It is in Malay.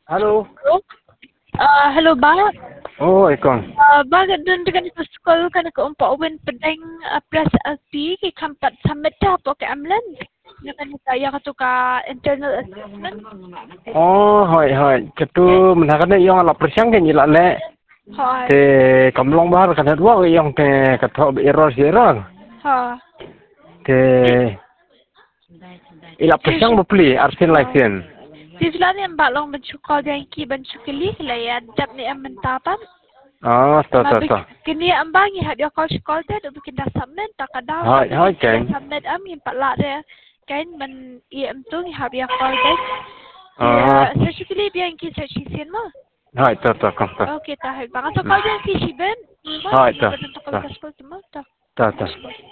Halo. Hello? Hello ba? Oh, ikon. Bakit doon ka sa school ka nag-umpawan pedeng press LP kay kampat summit ta po kay Amlan? Nakanitaya ka to ka internal assessment? Oh, hoi. Ketu menakane yang ala persang ke nyila le. Hi. Te kamlong bahar kana dua yang te katho error zero. Ha. Te ila persang bepli arsin license. Di sila yang balong mencukal yang ki mencukili ya dap ni am mentapam. Oh, to. Kini ambang ya dia call call dia do bikin dah submit tak kadang Hoi kan. submit am yang patla dia kan men em tu ya dia call dia. Ah. Ya, sekali dia yang ki sesian mah. Hoi to kom to. Okay, tahu. Bang, so kau jangan kisi ben. Hoi to. Bentuk kalau kasih kau tu mah tak. To.